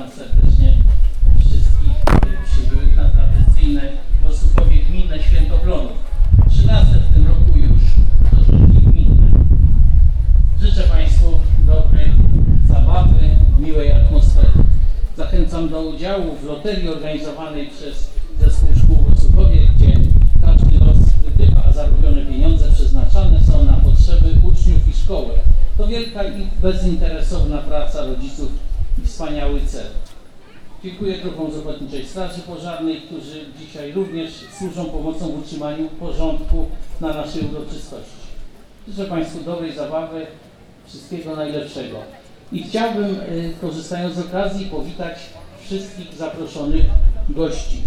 Witam serdecznie wszystkich przybyłych na tradycyjne w Osuchowie gminne Święto Plonów. 13 w tym roku już dożynki gminne. Życzę Państwu dobrej zabawy, miłej atmosfery. Zachęcam do udziału w loterii organizowanej przez Zespół Szkół w Osuchowie, gdzie każdy los wygrywa, a zarobione pieniądze przeznaczane są na potrzeby uczniów i szkoły. To wielka i bezinteresowna praca rodziców i wspaniały cel. Dziękuję grupom z Ochotniczej Straży Pożarnej, którzy dzisiaj również służą pomocą w utrzymaniu porządku na naszej uroczystości. Życzę Państwu dobrej zabawy, wszystkiego najlepszego. I chciałbym, korzystając z okazji, powitać wszystkich zaproszonych gości.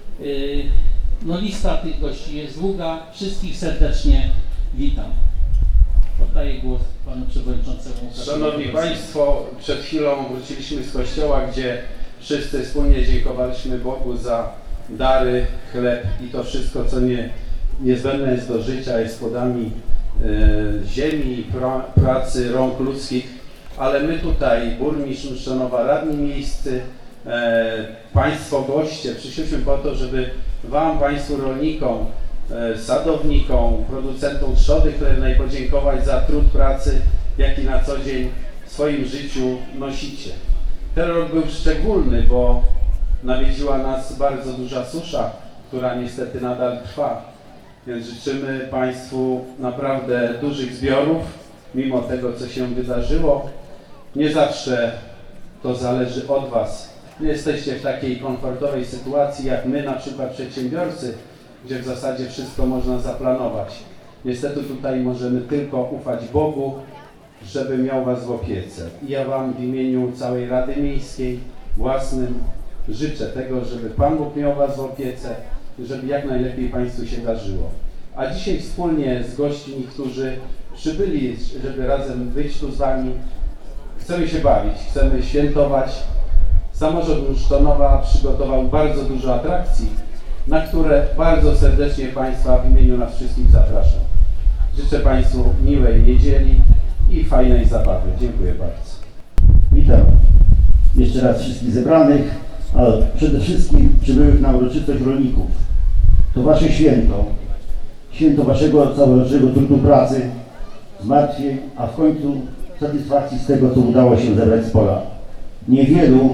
Lista tych gości jest długa. Wszystkich serdecznie witam. Oddaję głos panu przewodniczącemu. Szanowni Państwo, przed chwilą wróciliśmy z kościoła, gdzie wszyscy wspólnie dziękowaliśmy Bogu za dary, chleb i to wszystko, co niezbędne jest do życia, jest płodami ziemi, pracy, rąk ludzkich. Ale my tutaj, burmistrz Mszczonowa, radni miejscy, Państwo goście, przyszliśmy po to, żeby Wam, Państwu rolnikom, sadownikom, producentom trzody chlewnej podziękować za trud pracy, jaki na co dzień w swoim życiu nosicie. Ten rok był szczególny, bo nawiedziła nas bardzo duża susza, która niestety nadal trwa. Więc życzymy Państwu naprawdę dużych zbiorów, mimo tego, co się wydarzyło. Nie zawsze to zależy od Was. Nie jesteście w takiej komfortowej sytuacji jak my, na przykład przedsiębiorcy, gdzie w zasadzie wszystko można zaplanować. Niestety tutaj możemy tylko ufać Bogu, żeby miał Was w opiece. I ja Wam w imieniu całej Rady Miejskiej własnym życzę tego, żeby Pan Bóg miał Was w opiece i żeby jak najlepiej Państwu się darzyło. A dzisiaj wspólnie z gośćmi, którzy przybyli, żeby razem być tu z Wami, chcemy się bawić, chcemy świętować. Samorząd Mszczonowa przygotował bardzo dużo atrakcji, na które bardzo serdecznie Państwa w imieniu nas wszystkich zapraszam. Życzę Państwu miłej niedzieli i fajnej zabawy. Dziękuję bardzo. Witam jeszcze raz wszystkich zebranych, a przede wszystkim przybyłych na uroczystość rolników. To Wasze święto. Święto Waszego całorocznego trudu pracy, zmartwień, a w końcu satysfakcji z tego, co udało się zebrać z pola. Niewielu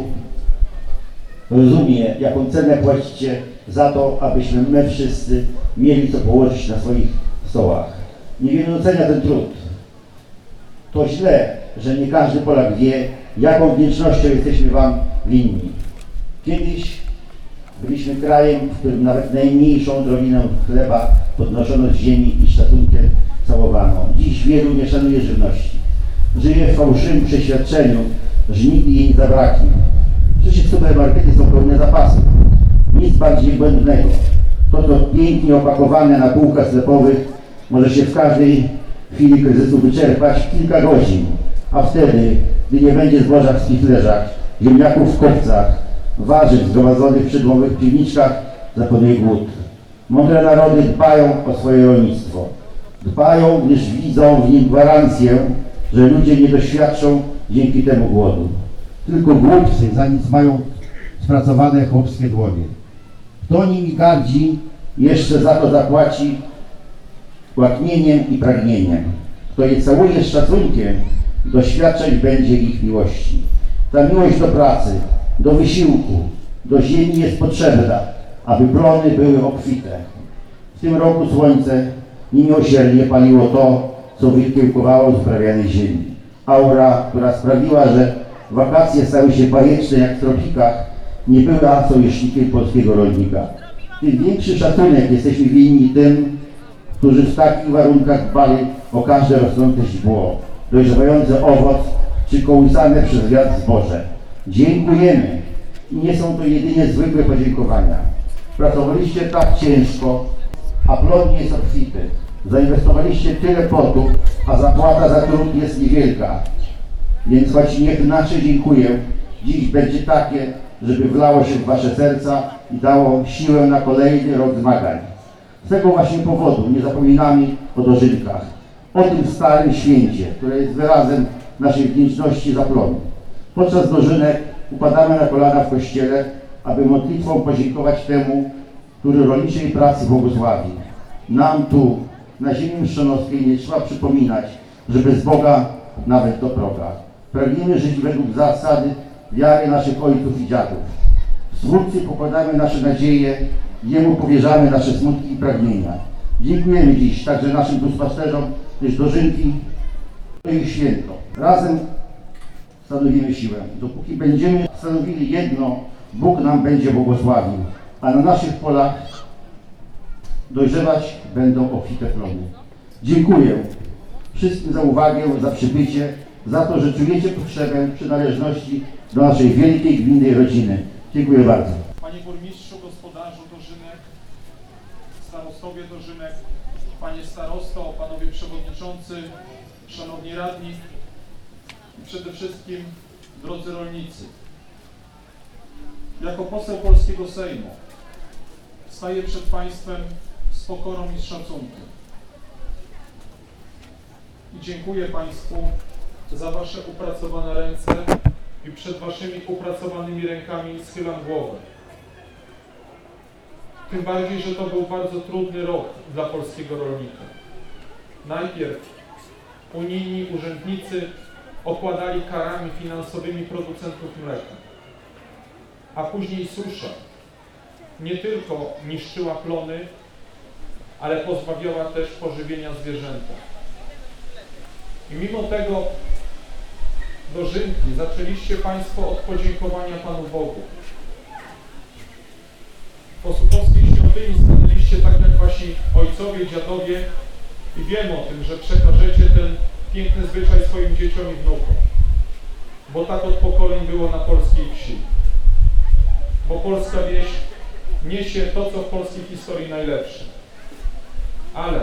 rozumie, jaką cenę płacicie za to, abyśmy my wszyscy mieli co położyć na swoich stołach. Niewielu docenia ten trud. To źle, że nie każdy Polak wie, jaką wdzięcznością jesteśmy Wam winni. Kiedyś byliśmy krajem, w którym nawet najmniejszą drobinę chleba podnoszono z ziemi i szacunkiem całowano. Dziś wielu nie szanuje żywności. Żyje w fałszywym przeświadczeniu, że nigdy jej nie zabraknie. Przecież supermarkety są pełne zapasów. Nic bardziej błędnego. To pięknie opakowane na półkach sklepowych może się w każdej chwili kryzysu wyczerpać w kilka godzin. A wtedy, gdy nie będzie zboża w spichlerzach, ziemniaków w kopcach, warzyw zgromadzonych w przydłowych piwniczkach, zapanuje głód. Mądre narody dbają o swoje rolnictwo. Dbają, gdyż widzą w nim gwarancję, że ludzie nie doświadczą dzięki temu głodu. Tylko głupcy za nic mają spracowane chłopskie dłonie. Kto nimi gardzi, jeszcze za to zapłaci łaknieniem i pragnieniem. Kto je całuje z szacunkiem, doświadczać będzie ich miłości. Ta miłość do pracy, do wysiłku, do ziemi jest potrzebna, aby plony były obfite. W tym roku słońce niemiłosiernie paliło to, co wykiełkowało z uprawianej ziemi. Aura, która sprawiła, że wakacje stały się bajeczne jak w tropikach, nie była sojusznikiem polskiego rolnika. Tym większy szacunek jesteśmy winni tym, którzy w takich warunkach dbali o każde rosnące źdźbło, dojrzewający owoc czy kołysane przez wiatr zboże. Dziękujemy i nie są to jedynie zwykłe podziękowania. Pracowaliście tak ciężko, a plon jest obfity. Zainwestowaliście tyle potu, a zapłata za trud jest niewielka. Więc choć niech nasze dziękuję dziś będzie takie, żeby wlało się w Wasze serca i dało siłę na kolejny rok zmagań. Z tego właśnie powodu nie zapominamy o dożynkach, o tym starym święcie, które jest wyrazem naszej wdzięczności za plony. Podczas dożynek upadamy na kolana w Kościele, aby modlitwą podziękować temu, który rolniczej pracy błogosławi. Nam tu, na ziemi mszczonowskiej, nie trzeba przypominać, że bez Boga nawet do proga. Pragniemy żyć według zasady wiary naszych ojców i dziadów. W Stwórcy pokładamy nasze nadzieje, Jemu powierzamy nasze smutki i pragnienia. Dziękujemy dziś także naszym duszpasterzom, gdyż dożynki to ich święto. Razem stanowimy siłę. Dopóki będziemy stanowili jedno, Bóg nam będzie błogosławił, a na naszych polach dojrzewać będą obfite plony. Dziękuję wszystkim za uwagę, za przybycie, za to, że czujecie potrzebę przynależności do naszej wielkiej gminnej rodziny. Dziękuję bardzo. Panie burmistrzu, gospodarzu Dożynek, starostowie Dożynek, panie starosto, panowie przewodniczący, szanowni radni i przede wszystkim drodzy rolnicy. Jako poseł polskiego Sejmu staję przed państwem z pokorą i z szacunkiem. I dziękuję państwu za wasze upracowane ręce i przed waszymi upracowanymi rękami schylam głowę. Tym bardziej, że to był bardzo trudny rok dla polskiego rolnika. Najpierw unijni urzędnicy okładali karami finansowymi producentów mleka, a później susza nie tylko niszczyła plony, ale pozbawiała też pożywienia zwierzęta. I mimo tego dożynki zaczęliście państwo od podziękowania Panu Bogu. Po Słupowskiej świątyni stanęliście tak jak wasi ojcowie, dziadowie i wiem o tym, że przekażecie ten piękny zwyczaj swoim dzieciom i wnukom. Bo tak od pokoleń było na polskiej wsi. Bo polska wieś niesie to, co w polskiej historii najlepsze. Ale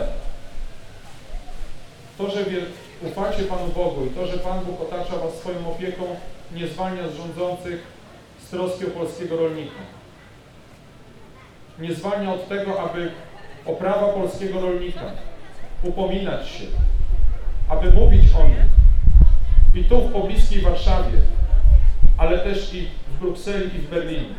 to, że ufacie Panu Bogu i to, że Pan Bóg otacza was swoją opieką, nie zwalnia z rządzących z troski o polskiego rolnika. Nie zwalnia od tego, aby o prawa polskiego rolnika upominać się, aby mówić o nich i tu w pobliskiej Warszawie, ale też i w Brukseli i w Berlinie.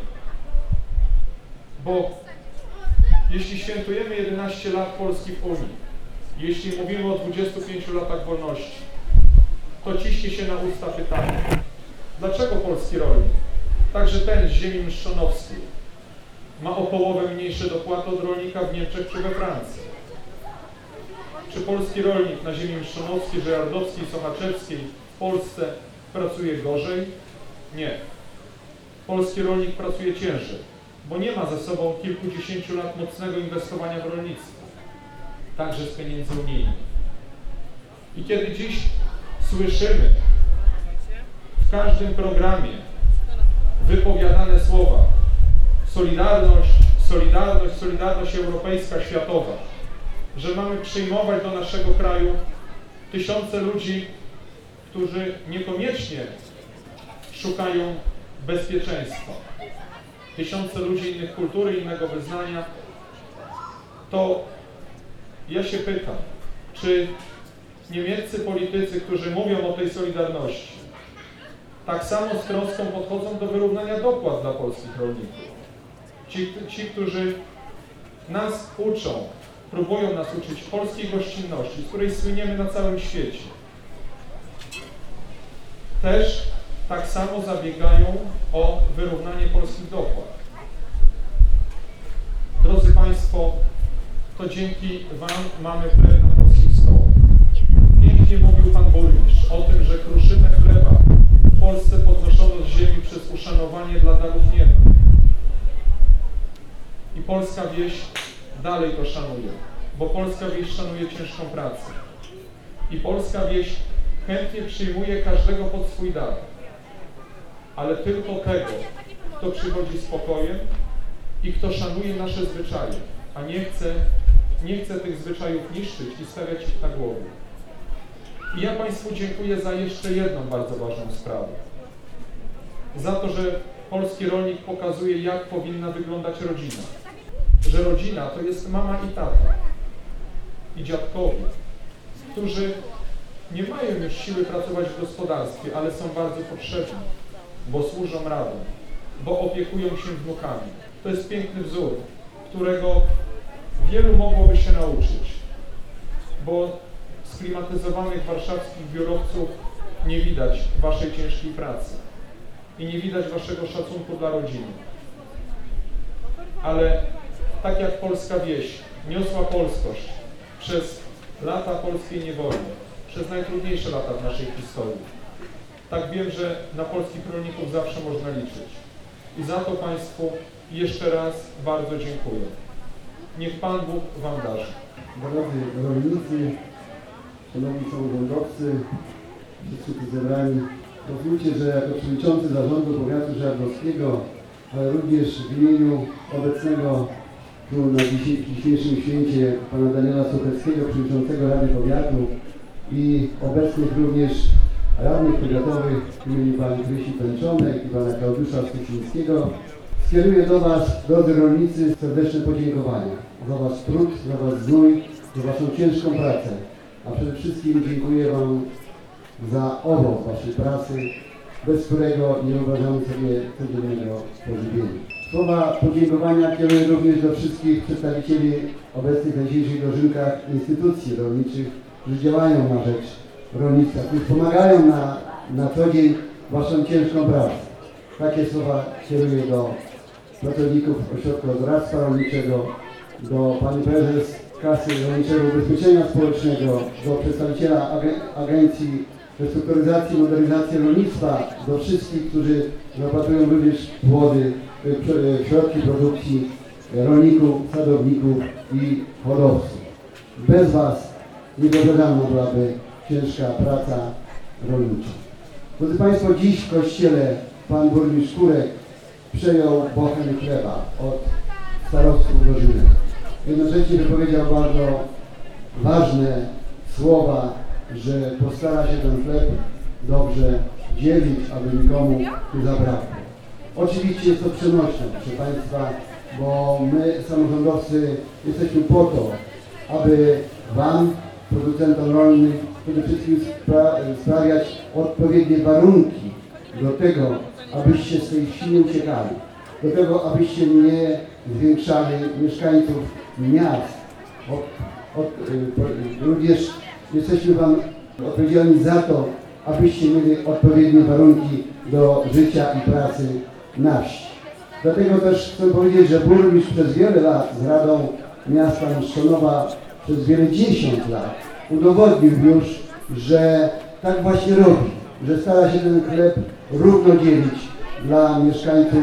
Bo jeśli świętujemy 11 lat Polski w Unii, jeśli mówimy o 25 latach wolności, to ciśnie się na usta pytanie, dlaczego polski rolnik, także ten z ziemi mszczonowskiej, ma o połowę mniejsze dopłaty od rolnika w Niemczech czy we Francji? Czy polski rolnik na ziemi mszczonowskiej, żerardowskiej, sochaczewskiej w Polsce pracuje gorzej? Nie. Polski rolnik pracuje ciężej, bo nie ma ze sobą kilkudziesięciu lat mocnego inwestowania w rolnictwo, także z pieniędzy unijnych. I kiedy dziś słyszymy w każdym programie wypowiadane słowa solidarność, solidarność, solidarność europejska, światowa, że mamy przyjmować do naszego kraju tysiące ludzi, którzy niekoniecznie szukają bezpieczeństwa, tysiące ludzi innych kultury, innego wyznania, to ja się pytam, czy niemieccy politycy, którzy mówią o tej solidarności, tak samo z troską podchodzą do wyrównania dopłat dla polskich rolników. Ci, którzy nas uczą, próbują nas uczyć polskiej gościnności, z której słyniemy na całym świecie, też tak samo zabiegają o wyrównanie polskich dopłat. Drodzy Państwo, to dzięki Wam mamy chleb na polskich stołach. Pięknie mówił Pan Burmistrz o tym, że kruszynę chleba w Polsce podnoszono z ziemi przez uszanowanie dla darów nieba. I polska wieś dalej to szanuje, bo polska wieś szanuje ciężką pracę. I polska wieś chętnie przyjmuje każdego pod swój dar, ale tylko tego, kto przychodzi z pokojem i kto szanuje nasze zwyczaje, a nie chce tych zwyczajów niszczyć i stawiać ich na głowie. I ja Państwu dziękuję za jeszcze jedną bardzo ważną sprawę. Za to, że polski rolnik pokazuje, jak powinna wyglądać rodzina. Że rodzina to jest mama i tata i dziadkowie, którzy nie mają już siły pracować w gospodarstwie, ale są bardzo potrzebni. bo służą radą, bo opiekują się wnukami. To jest piękny wzór, którego wielu mogłoby się nauczyć, bo sklimatyzowanych warszawskich biurowców nie widać waszej ciężkiej pracy i nie widać waszego szacunku dla rodziny. Ale tak jak polska wieś niosła polskość przez lata polskiej niewoli, przez najtrudniejsze lata w naszej historii, tak wiem, że na polskich rolników zawsze można liczyć. I za to Państwu jeszcze raz bardzo dziękuję. Niech Pan Bóg Wam darzy. Drodzy rolnicy, szanowni samorządowcy, wszyscy tu zebrani, pozwólcie, że jako przewodniczący zarządu powiatu żardowskiego, ale również w imieniu obecnego tu na dzisiejszym święcie pana Daniela Sucheckiego, przewodniczącego Rady Powiatu i obecnych również radnych powiatowych w imieniu pani Krysi Pęczonek i pana Klaudiusza Stusińskiego, skieruję do Was, drodzy rolnicy, serdeczne podziękowania za Wasz trud, za Wasz znój, za Waszą ciężką pracę, a przede wszystkim dziękuję Wam za owoc Waszej pracy, bez którego nie wyobrażamy sobie codziennego pożywienia. Słowa podziękowania kieruję również do wszystkich przedstawicieli obecnych na dzisiejszych dożynkach instytucji rolniczych, którzy działają na rzecz rolnictwa, którzy pomagają na co dzień Waszą ciężką pracę. Takie słowa kieruję do pracowników Ośrodka Doradztwa Rolniczego, do pani prezes Kasy Rolniczego Ubezpieczenia Społecznego, do przedstawiciela Agencji Restrukturyzacji i Modernizacji Rolnictwa, do wszystkich, którzy zaopatrują również płody, środki produkcji rolników, sadowników i hodowców. Bez Was niewyobrażalna byłaby ciężka praca rolnicza. Drodzy Państwo, dziś w kościele pan burmistrz Kurek przejął bochen chleba od starostów Gorzynek. Jednocześnie wypowiedział bardzo ważne słowa, że postara się ten chleb dobrze dzielić, aby nikomu nie zabrakło. Oczywiście jest to przenośne, proszę Państwa, bo my, samorządowcy, jesteśmy po to, aby Wam, producentom rolnym, przede wszystkim sprawiać odpowiednie warunki do tego, abyście z tej wsi nie uciekali, do tego, abyście nie zwiększali mieszkańców miast. Również jesteśmy Wam odpowiedzialni za to, abyście mieli odpowiednie warunki do życia i pracy na wsi. Dlatego też chcę powiedzieć, że burmistrz przez wiele lat z Radą Miasta Mszczonowa, przez wiele dziesiąt lat udowodnił już, że tak właśnie robi, że stara się ten chleb równo dzielić dla mieszkańców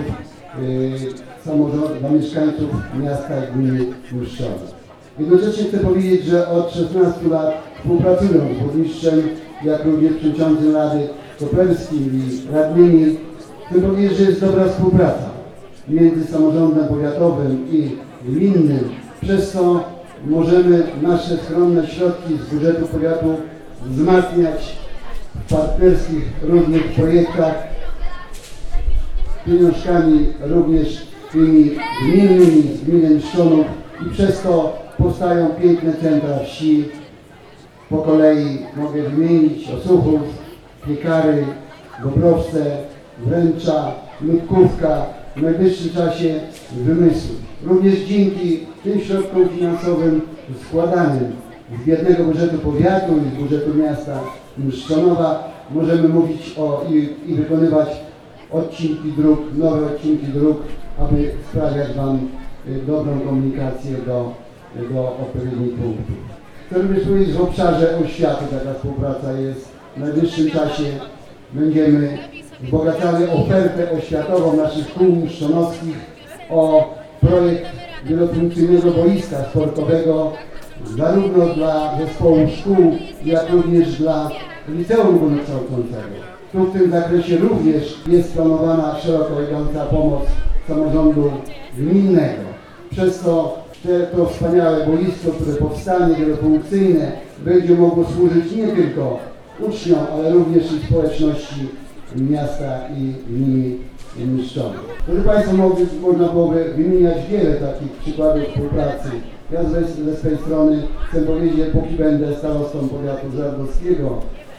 dla mieszkańców miasta i gminy Mszczonów. Jednocześnie chcę powiedzieć, że od 16 lat współpracują z burmistrzem, jak również przewodniczącym Rady Koperskim i radnymi. Chcę powiedzieć, że jest dobra współpraca między samorządem powiatowym i gminnym, przez co możemy nasze skromne środki z budżetu powiatu wzmacniać w partnerskich różnych projektach, pieniążkami również tymi gminnymi, z gminy Mszczonów, i przez to powstają piękne centra wsi. Po kolei mogę wymienić Osuchów, Piekary, Bobrowce, Wręcza, Ludkówka, w najbliższym czasie Wymysłów. Również dzięki tym środkom finansowym składanym z biednego budżetu powiatu i z budżetu miasta Mszczonowa możemy mówić i wykonywać odcinki dróg, nowe odcinki dróg, aby sprawiać Wam dobrą komunikację do odpowiednich punktów. Chcę również powiedzieć, że w obszarze oświaty taka współpraca jest. W najbliższym czasie będziemy wzbogacali ofertę oświatową naszych kół mszczonowskich o projekt wielofunkcyjnego boiska sportowego zarówno dla zespołu szkół, jak również dla liceum ogólnokształcącego. Tu w tym zakresie również jest planowana szeroko idąca pomoc samorządu gminnego. Przez to to wspaniałe boisko, które powstanie wielofunkcyjne, będzie mogło służyć nie tylko uczniom, ale również i społeczności miasta i gminy Mszczonów. Proszę Państwa, można byłoby wymieniać wiele takich przykładów współpracy. Ja ze swojej strony chcę powiedzieć, póki będę starostą powiatu żardowskiego,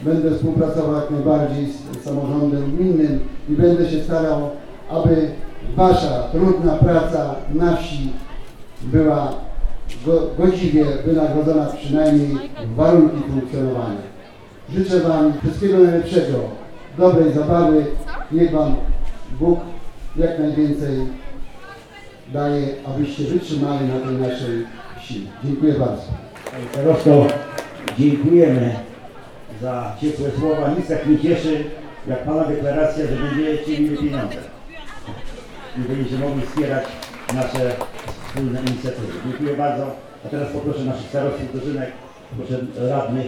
będę współpracował jak najbardziej z samorządem gminnym i będę się starał, aby wasza trudna praca na wsi była godziwie wynagrodzona, przynajmniej w warunki funkcjonowania. Życzę wam wszystkiego najlepszego, dobrej zabawy, niech wam Bóg jak najwięcej daje, abyście wytrzymali na tej naszej wsi. Dziękuję bardzo. Panie starosto, dziękujemy za ciepłe słowa. Nic tak nie cieszy, jak Pana deklaracja, że będziecie mieli pieniądze i będziecie mogli wspierać nasze wspólne inicjatywy. Dziękuję bardzo. A teraz poproszę naszych starostów, drużynek, proszę radnych,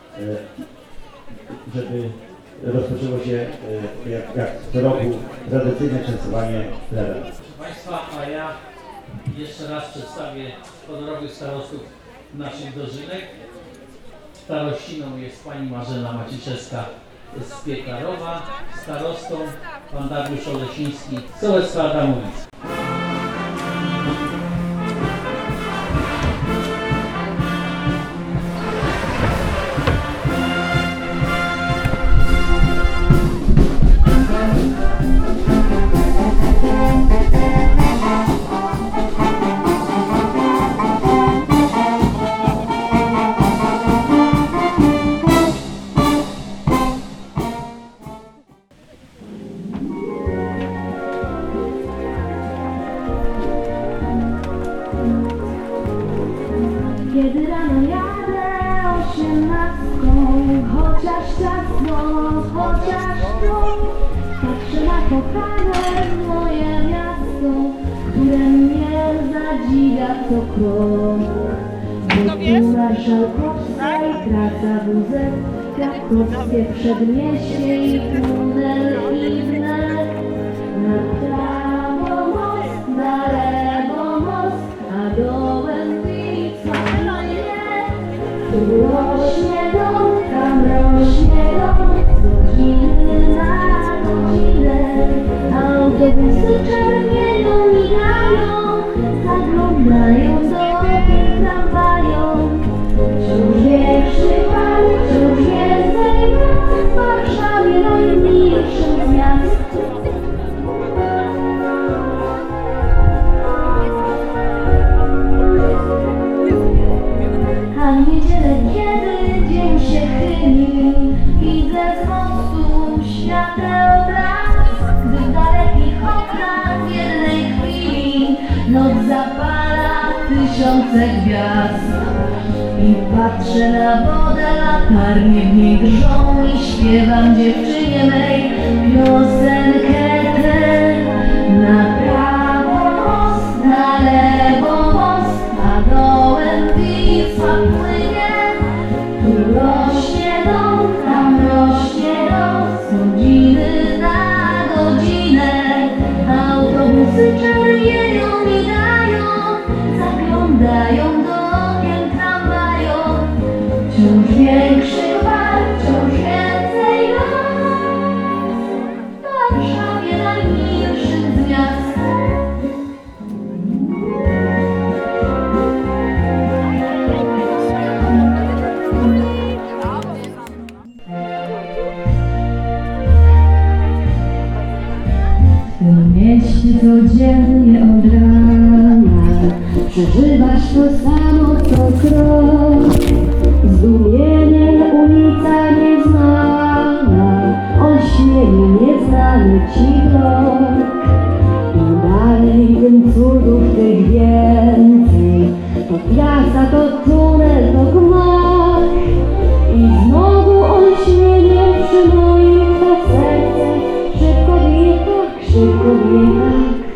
żeby rozpoczęło się jak co roku tradycyjne częstowanie chlebem. Proszę Państwa, a ja jeszcze raz przedstawię honorowych starostów naszych dożynek. Starościną jest pani Marzena Maciszewska z Piekarowa, starostą pan Dariusz Olesiński z Sołectwa Adamowic. Kiedy rano jadę 18, chociaż ciasno, chociaż tu, patrzę na kochane moje miasto, które mnie zadziwia co krok. Wokół Marszałkowskiej, trasa WZ, Krakowskie Przedmieście i tunel i wnet. Na prawo most, na lewo most, a dołem tu rośnie dom, tam rośnie dom, z godziny na godzinę. Autobusy czerwienią migają, zaglądają do okien tramwają. Wciąż większy pan, wciąż więcej nas w Warszawie, najmniejszym z miast. A w niedzielę, kiedy dzień się chyli, widzę z mostu świateł blask, gdy w dalekich oknach w jednej chwili noc zapala tysiące gwiazd. I patrzę na wodę, latarnie w niej drżą i śpiewam dziewczynie mej piosenkę tę. Na prawo most, na lewo most, a dołem Wisła płynie. Tu rośnie dom, tam rośnie dom, z godziny na godzinę. Autobusy czerwienią migają, zaglądają do okien tramwają. Wciąż większy gwar, wciąż więcej nas, w Warszawie najmilszych z miast. W tym mieście codziennie od rana przeżywasz to samo co krok. Zdumienie, ulica nieznana, olśnienie, nieznany ci blok. Im dalej, tym cudów tych więcej, to piazza, to tunel, to gmach. I znowu olśnienie przy moim to serce, szybko biega,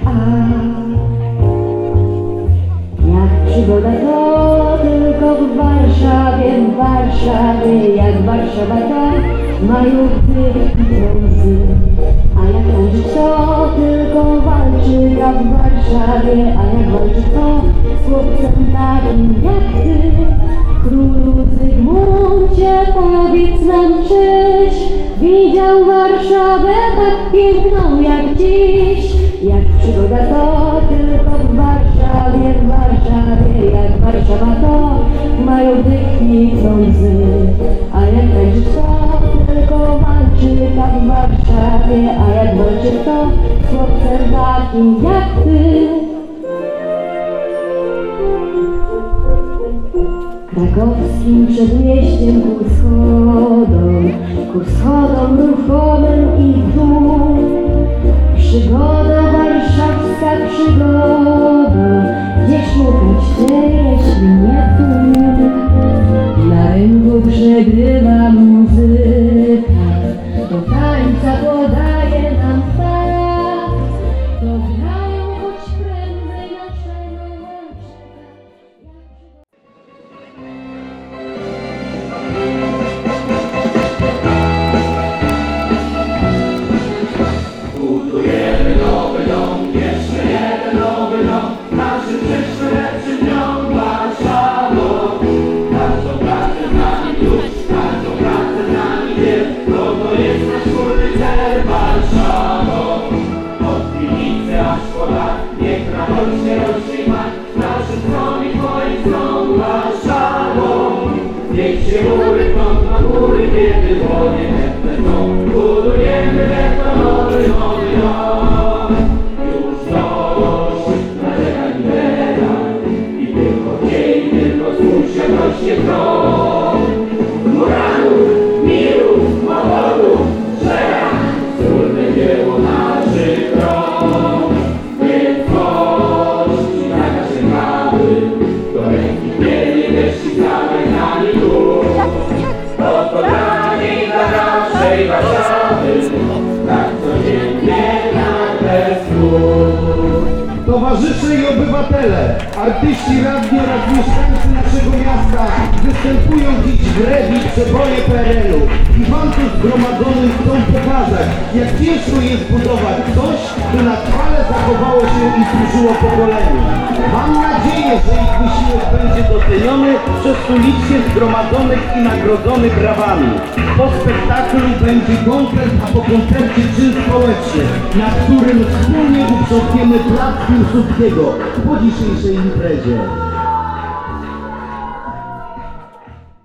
jak przygoda to tylko w Warszawie, jak Warszawa to mają tych pieniędzy. A jak tańczyć to tylko walczyka w Warszawie, a jak walczyć to z chłopcem takim jak ty. Królu Zygmuncie, powiedz nam, czyś widział Warszawę tak piękną jak dziś? Jak przygoda to tylko w Warszawie, jak Warszawa to mają dych i łzy. A jak tańczyć to wie, a jak walczy kto z chłopcem takim jak ty. Krakowskim przedmieściem ku schodom ruchomym i w dół. Przygoda, warszawska przygoda, gdzie szukać tej, jeśli nie tu. Na rynku przegrywa muzyka, do tańca podaje nam fakt, to grają choć prędzej naszego walczyka. Budujemy nowy dom, jeszcze jeden nowy dom, naszym przyszłym lepszym dniom Warszawą. Każdą pracę z nami klucz, każdą pracę z nami wiel, bo to jest nasz wspólny cel Warszawą. Od piwnicy aż po dach, niech radośnie rośnie mak, naszym stron i twoim stron Warszawą. Niech się góry prąd na góry, kiedy dłonie chętne są, budujemy betonowy nowy dom. Już dość narzekań i biedań, i tylko dzień, tylko spójrz jak rośnie prąd. Muranów, mirów, motorów, drzew, wspólne dzieło naszych rąk. Więc chodź i nakaż rękawy, do ręki mieli deszcz i dawaj na nich gór. To spotkanie dla naszej Warszawy, tak codziennie na bez słów. Towarzysze i obywatele, artyści, radni oraz mieszkańcy naszego miasta występują dziś w rewi przeboje PRL-u i wam tu zgromadzonym chcą pokazać, jak ciężko jest budować coś, co na trwale zachowało się i służyło pokoleniu. Mam nadzieję, że ich wysiłek będzie doceniony przez tu licznie zgromadzonych i nagrodzonych brawami. Po spektaklu będzie koncert, a po koncercie czyn społeczny, na którym wspólnie uprzątniemy plac Piłsudskiego po dzisiejszej imprezie.